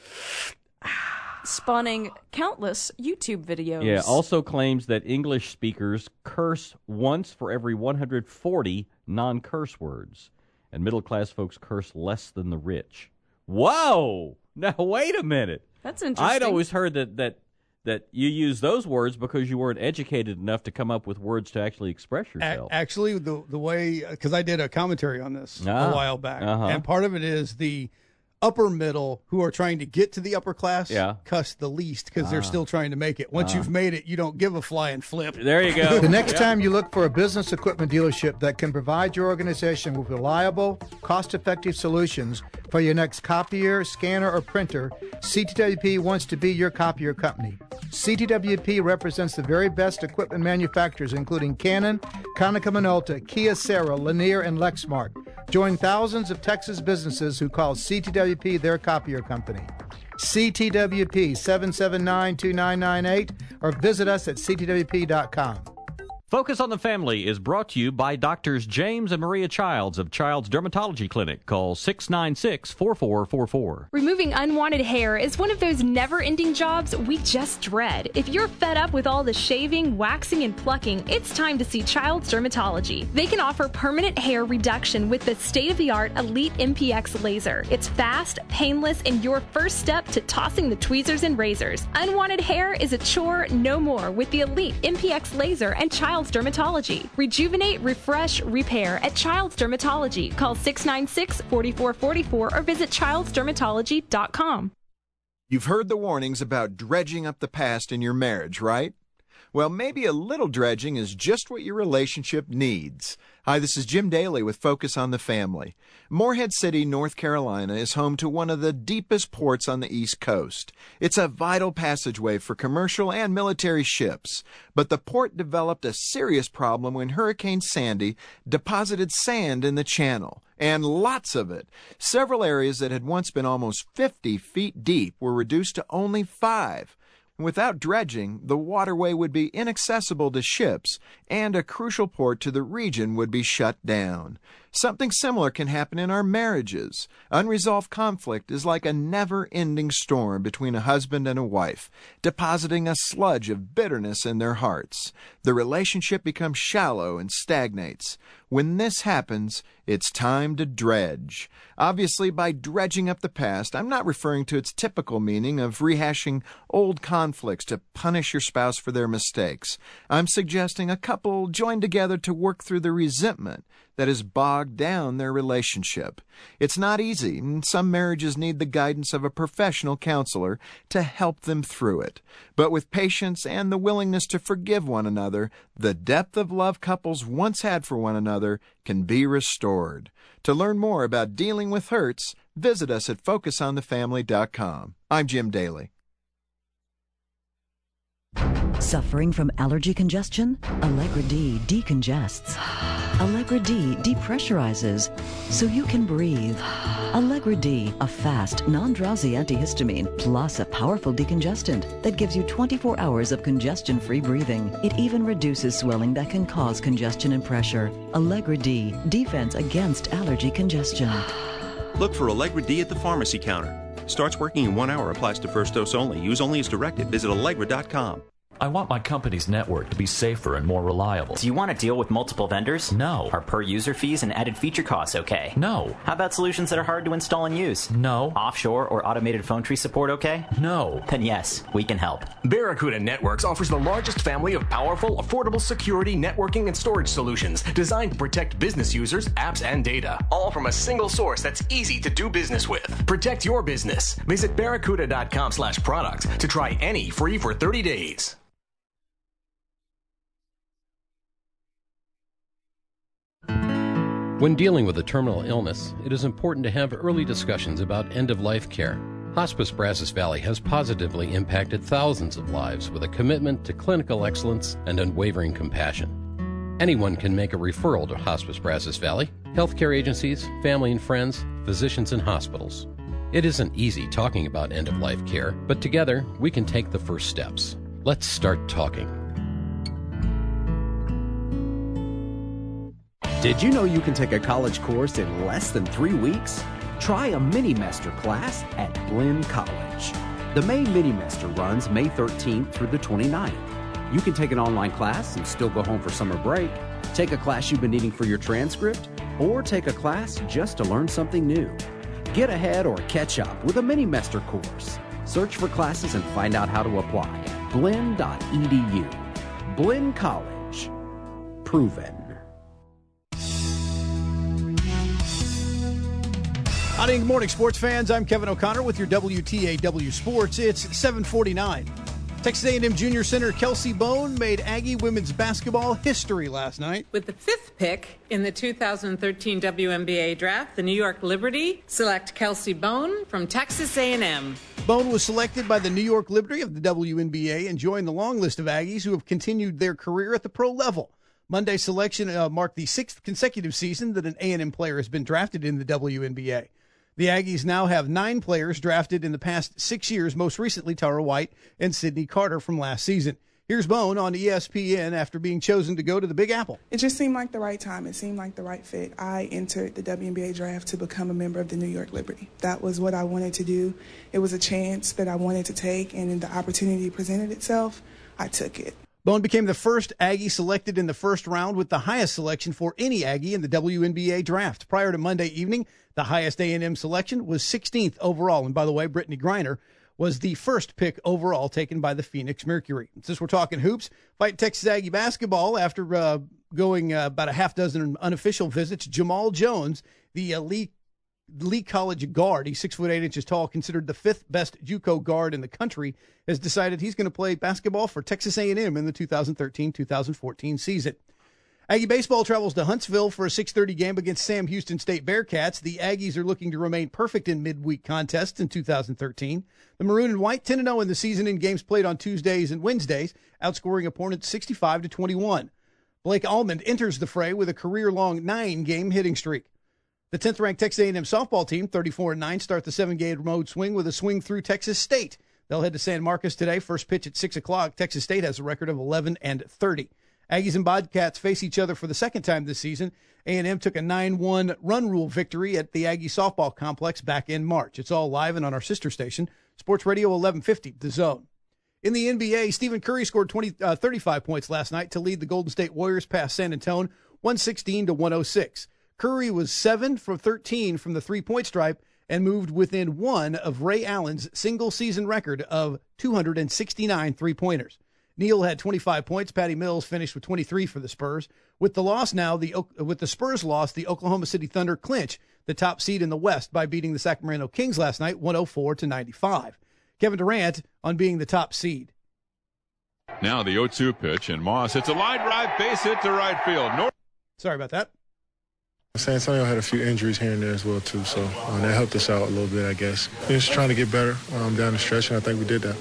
Spawning countless YouTube videos. Yeah, also claims that English speakers curse once for every 140 non-curse words, and middle-class folks curse less than the rich. Whoa! Now, wait a minute. That's interesting. I'd always heard that you use those words because you weren't educated enough to come up with words to actually express yourself. Actually, the way, because I did a commentary on this a while back, and part of it is the upper middle who are trying to get to the upper class cuss the least because they're still trying to make it. Once you've made it, you don't give a flying flip. There you go. The next time you look for a business equipment dealership that can provide your organization with reliable, cost-effective solutions for your next copier, scanner, or printer, CTWP wants to be your copier company. CTWP represents the very best equipment manufacturers, including Canon, Konica Minolta, Kyocera, Lanier, and Lexmark. Join thousands of Texas businesses who call CTWP their copier company. CTWP 779-2998 or visit us at ctwp.com. Focus on the Family is brought to you by Doctors James and Maria Childs of Child's Dermatology Clinic. Call 696-4444. Removing unwanted hair is one of those never-ending jobs we just dread. If you're fed up with all the shaving, waxing, and plucking, it's time to see Child's Dermatology. They can offer permanent hair reduction with the state-of-the-art Elite MPX laser. It's fast, painless, and your first step to tossing the tweezers and razors. Unwanted hair is a chore no more with the Elite MPX laser and Child's Dermatology. Rejuvenate, refresh, repair at Child's Dermatology. Call 696-4444 or visit childsdermatology.com. You've heard the warnings about dredging up the past in your marriage, right? Well, maybe a little dredging is just what your relationship needs. Hi, this is Jim Daly with Focus on the Family. Morehead City, North Carolina is home to one of the deepest ports on the East Coast. It's a vital passageway for commercial and military ships. But the port developed a serious problem when Hurricane Sandy deposited sand in the channel. And lots of it. Several areas that had once been almost 50 feet deep were reduced to only 5. Without dredging, the waterway would be inaccessible to ships, and a crucial port to the region would be shut down. Something similar can happen in our marriages. Unresolved conflict is like a never-ending storm between a husband and a wife, depositing a sludge of bitterness in their hearts. The relationship becomes shallow and stagnates. When this happens, it's time to dredge. Obviously, by dredging up the past, I'm not referring to its typical meaning of rehashing old conflicts to punish your spouse for their mistakes. I'm suggesting a couple join together to work through the resentment that has bogged down their relationship. It's not easy, and some marriages need the guidance of a professional counselor to help them through it. But with patience and the willingness to forgive one another, the depth of love couples once had for one another can be restored. To learn more about dealing with hurts, visit us at FocusOnTheFamily.com. I'm Jim Daly. Suffering from allergy congestion? Allegra D decongests. Allegra D depressurizes so you can breathe. Allegra D, a fast, non-drowsy antihistamine plus a powerful decongestant that gives you 24 hours of congestion-free breathing. It even reduces swelling that can cause congestion and pressure. Allegra D, defense against allergy congestion. Look for Allegra D at the pharmacy counter. Starts working in 1 hour, applies to first dose only. Use only as directed. Visit Allegra.com. I want my company's network to be safer and more reliable. Do you want to deal with multiple vendors? No. Are per user fees and added feature costs okay? No. How about solutions that are hard to install and use? No. Offshore or automated phone tree support okay? No. Then yes, we can help. Barracuda Networks offers the largest family of powerful, affordable security, networking, and storage solutions designed to protect business users, apps, and data. All from a single source that's easy to do business with. Protect your business. Visit barracuda.com/product to try any free for 30 days. When dealing with a terminal illness, it is important to have early discussions about end-of-life care. Hospice Brazos Valley has positively impacted thousands of lives with a commitment to clinical excellence and unwavering compassion. Anyone can make a referral to Hospice Brazos Valley, healthcare agencies, family and friends, physicians, and hospitals. It isn't easy talking about end-of-life care, but together we can take the first steps. Let's start talking. Did you know you can take a college course in less than 3 weeks? Try a mini-mester class at Blinn College. The May mini-mester runs May 13th through the 29th. You can take an online class and still go home for summer break, take a class you've been needing for your transcript, or take a class just to learn something new. Get ahead or catch up with a mini-mester course. Search for classes and find out how to apply at blinn.edu. Blinn College. Proven. Good morning, sports fans. I'm Kevin O'Connor with your WTAW Sports. It's 7:49. Texas A&M Junior Center Kelsey Bone made Aggie women's basketball history last night. With the 5th pick in the 2013 WNBA draft, the New York Liberty select Kelsey Bone from Texas A&M. Bone was selected by the New York Liberty of the WNBA and joined the long list of Aggies who have continued their career at the pro level. Monday's selection marked the 6th consecutive season that an A&M player has been drafted in the WNBA. The Aggies now have 9 players drafted in the past 6 years, most recently Tara White and Sydney Carter from last season. Here's Bone on ESPN after being chosen to go to the Big Apple. It just seemed like the right time. It seemed like the right fit. I entered the WNBA draft to become a member of the New York Liberty. That was what I wanted to do. It was a chance that I wanted to take, and the opportunity presented itself. I took it. Bone became the first Aggie selected in the first round with the highest selection for any Aggie in the WNBA draft. Prior to Monday evening, the highest A&M selection was 16th overall. And by the way, Brittany Griner was the first pick overall taken by the Phoenix Mercury. Since we're talking hoops, fight Texas Aggie basketball after going about a half dozen unofficial visits. Jamal Jones, the Lee College guard, he's 6 foot 8 inches tall, considered the 5th best JUCO guard in the country, has decided he's going to play basketball for Texas A&M in the 2013-2014 season. Aggie baseball travels to Huntsville for a 6:30 game against Sam Houston State Bearcats. The Aggies are looking to remain perfect in midweek contests in 2013. The Maroon and White 10-0 in the season in games played on Tuesdays and Wednesdays, outscoring opponents 65-21. Blake Almond enters the fray with a career-long 9-game hitting streak. The 10th-ranked Texas A&M softball team, 34-9, start the 7-game road swing with a swing through Texas State. They'll head to San Marcos today. First pitch at 6 o'clock. Texas State has a record of 11-30. Aggies and Bobcats face each other for the second time this season. A&M took a 9-1 run rule victory at the Aggie softball complex back in March. It's all live and on our sister station, Sports Radio 1150, The Zone. In the NBA, Stephen Curry scored 35 points last night to lead the Golden State Warriors past San Antonio, 116-106. Curry was 7 for 13 from the three-point stripe and moved within 1 of Ray Allen's single-season record of 269 three-pointers. Neal had 25 points. Patty Mills finished with 23 for the Spurs. With the Spurs loss, the Oklahoma City Thunder clinch the top seed in the West by beating the Sacramento Kings last night, 104-95. Kevin Durant on being the top seed. Now the 0-2 pitch, and Moss hits a line drive base hit to right field. Sorry about that. San Antonio had a few injuries here and there as well, too, so that helped us out a little bit, I guess. Just trying to get better down the stretch, and I think we did that.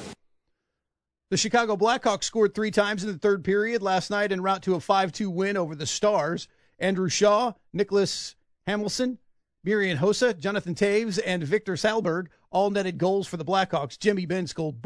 The Chicago Blackhawks scored 3 times in the third period last night en route to a 5-2 win over the Stars. Andrew Shaw, Nicholas Hamilton, Miriam Hossa, Jonathan Taves, and Victor Salberg all netted goals for the Blackhawks. Jamie Benn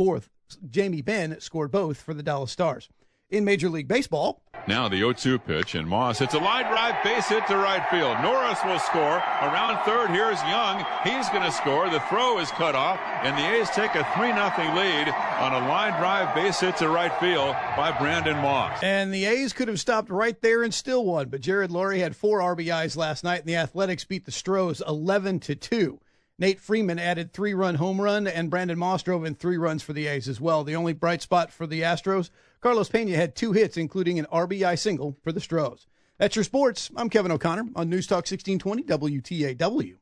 scored both for the Dallas Stars. In Major League Baseball. Now the 0-2 pitch, and Moss hits a line drive base hit to right field. Norris will score. Around third, here's Young. He's going to score. The throw is cut off, and the A's take a 3-0 lead on a line drive base hit to right field by Brandon Moss. And the A's could have stopped right there and still won, but Jared Lurie had 4 RBIs last night, and the Athletics beat the Stros 11-2. Nate Freeman added 3-run home run, and Brandon Moss drove in 3 runs for the A's as well. The only bright spot for the Astros, Carlos Pena had 2 hits, including an RBI single for the Stros. That's your sports. I'm Kevin O'Connor on News Talk 1620 WTAW.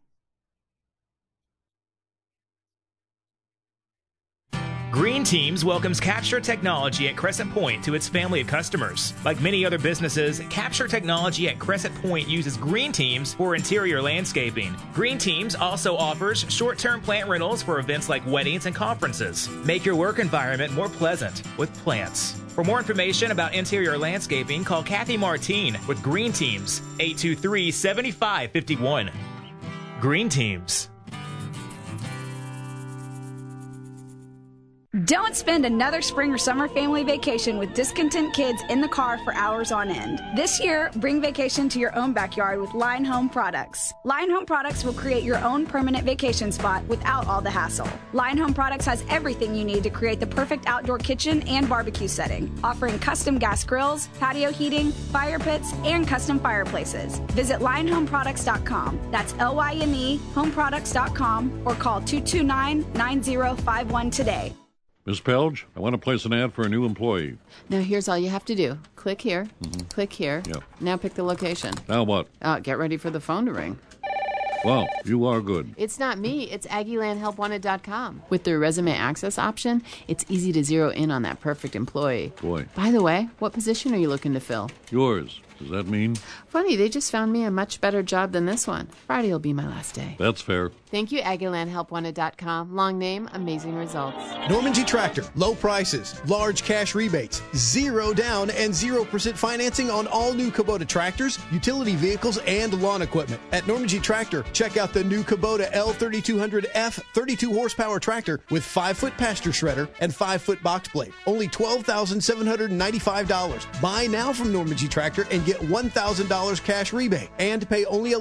Green Teams welcomes Capture Technology at Crescent Point to its family of customers. Like many other businesses, Capture Technology at Crescent Point uses Green Teams for interior landscaping. Green Teams also offers short-term plant rentals for events like weddings and conferences. Make your work environment more pleasant with plants. For more information about interior landscaping, call Kathy Martine with Green Teams, 823-7551. Green Teams. Don't spend another spring or summer family vacation with discontent kids in the car for hours on end. This year, bring vacation to your own backyard with Line Home Products. Line Home Products will create your own permanent vacation spot without all the hassle. Line Home Products has everything you need to create the perfect outdoor kitchen and barbecue setting, offering custom gas grills, patio heating, fire pits, and custom fireplaces. Visit linehomeproducts.com. That's LYNE homeproducts.com or call 229-9051 today. Ms. Pelge, I want to place an ad for a new employee. Now, here's all you have to do. Click here. Click here. Yep. Now pick the location. Now what? Get ready for the phone to ring. Wow, you are good. It's not me. It's AggieLandHelpWanted.com. With their resume access option, it's easy to zero in on that perfect employee. Boy. By the way, what position are you looking to fill? Yours. Does that mean? Funny, they just found me a much better job than this one. Friday will be my last day. That's fair. Thank you, AggieLandHelpWanted.com. Long name, amazing results. Norman G. Tractor. Low prices, large cash rebates, 0 down, and 0% financing on all new Kubota tractors, utility vehicles, and lawn equipment. At Norman G. Tractor, check out the new Kubota L3200F 32 horsepower tractor with 5-foot pasture shredder and 5-foot box blade. Only $12,795. Buy now from Norman G. Tractor and get $1,000 cash rebate and pay only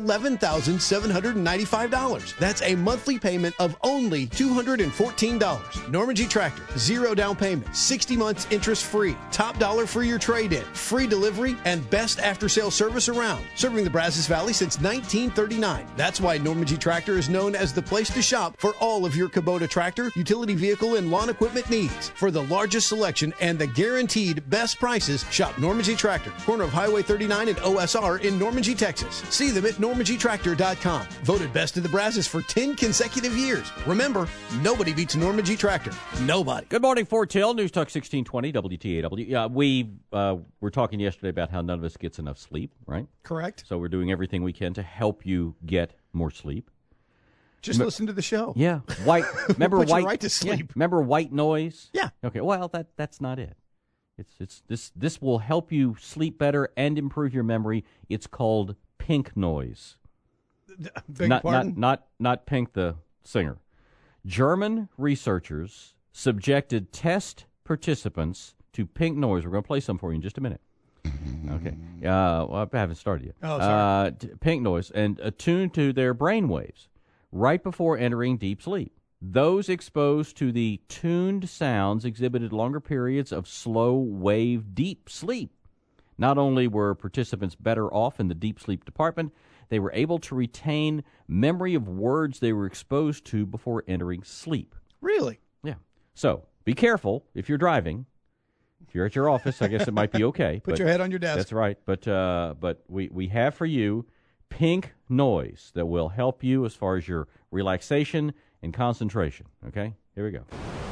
$11,795. That's a monthly payment of only $214. Norman G. Tractor, 0 down payment, 60 months interest free, top dollar for your trade-in, free delivery, and best after-sale service around. Serving the Brazos Valley since 1939. That's why Norman G. Tractor is known as the place to shop for all of your Kubota tractor, utility vehicle, and lawn equipment needs. For the largest selection and the guaranteed best prices, shop Norman G. Tractor, corner of Highway 39 and OSR in Normandy, Texas. See them at normangtractor.com. Voted best of the Brazos for 10 consecutive years. Remember, nobody beats Norman G. Tractor. Nobody. Good morning, Fort Hill, News Talk 1620 WTAW. We were talking yesterday about how none of us gets enough sleep, right? Correct. So we're doing everything we can to help you get more sleep. Just listen to the show. Yeah. Remember Put white you right to sleep. Yeah. Remember white noise? Yeah. Okay. Well, that's not it. This will help you sleep better and improve your memory. It's called pink noise. Not Pink the singer. German researchers subjected test participants to pink noise. We're going to play some for you in just a minute. Okay. I haven't started yet. Oh, sorry. Pink noise and attuned to their brain waves right before entering deep sleep. Those exposed to the tuned sounds exhibited longer periods of slow wave deep sleep. Not only were participants better off in the deep sleep department, they were able to retain memory of words they were exposed to before entering sleep. Really? Yeah. So be careful if you're driving. If you're at your office, I guess it might be okay. Put your head on your desk. That's right. But we have for you pink noise that will help you as far as your relaxation and concentration. Okay? Here we go.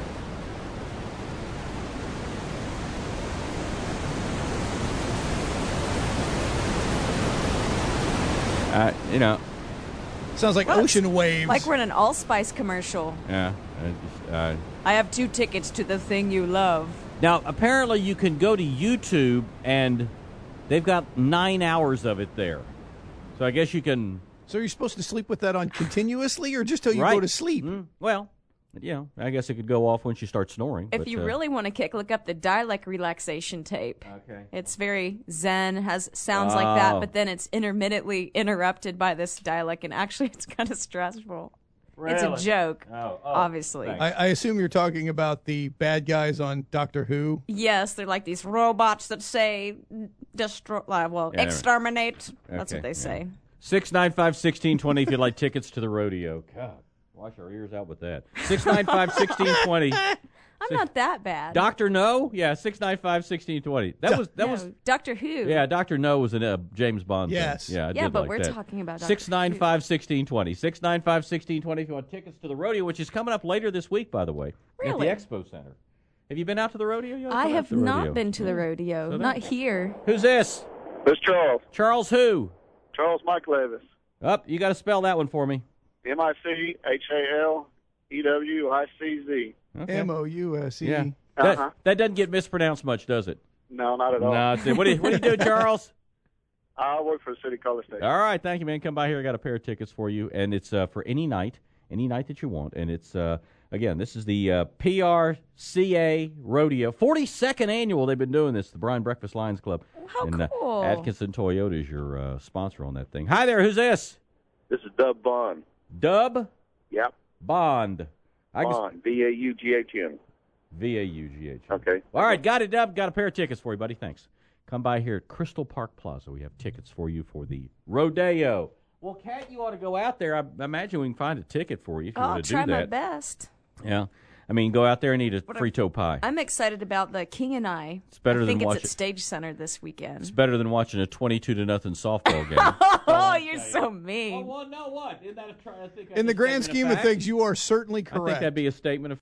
Sounds like ocean waves. Like we're in an Allspice commercial. Yeah. I have 2 tickets to the thing you love. Now, apparently you can go to YouTube, and they've got 9 hours of it there. So I guess you can... So you're supposed to sleep with that on continuously, or just till you go to sleep? Well, I guess it could go off once you start snoring. If you really want to kick, look up the Dialect relaxation tape. Okay. It's very zen, has sounds like that, but then it's intermittently interrupted by this dialect, and actually it's kind of stressful. Really? It's a joke, obviously. I assume you're talking about the bad guys on Doctor Who? Yes, they're like these robots that say exterminate. That's what they say. 695-1620 if you'd like tickets to the rodeo. God, wash our ears out with that. 695-1620. I'm not that bad. Dr. No? Yeah, 695-1620. That was Doctor Who. Yeah, Dr. No was in a James Bond yes. thing. Yeah, I yeah, did but like we're that. talking about Dr. 695-1620. 695-1620 if you want tickets to the rodeo, which is coming up later this week, by the way. Really? At the Expo Center. Have you been out to the rodeo? I have not been to the rodeo. Not here. Who's this? This is Charles. Charles who? Charles Mike Levis. You got to spell that one for me. MICHALEWICZ. Okay. MOUSE. Yeah. That doesn't get mispronounced much, does it? No, not at all. No. What do you do, Charles? I work for the City Color Station. All right, thank you, man. Come by here. I got a pair of tickets for you, and it's for any night. any night that you want. And it's, again, this is the PRCA Rodeo, 42nd annual. They've been doing this, the Bryan Breakfast Lions Club. How and, cool. Atkinson Toyota is your sponsor on that thing. Hi there, who's this? This is Dub Bond. Dub? Yep. Bond. Bond. B-A-U-G-H-N. V-A-U-G-H. Okay. All right, got it, Dub. Got a pair of tickets for you, buddy. Thanks. Come by here at Crystal Park Plaza. We have tickets for you for the rodeo. Well, Kat, you ought to go out there. I imagine we can find a ticket for you if you want to do that. I'll try my best. Yeah. I mean, go out there and eat a Frito pie. I'm excited about the King and I. It's better than I think watching. It's at Stage Center this weekend. It's better than watching a 22-0 softball game. Oh, you're so mean. Oh, well, no, what? Isn't that a try? I think in the grand scheme of things, you are certainly correct. I think that'd be a statement of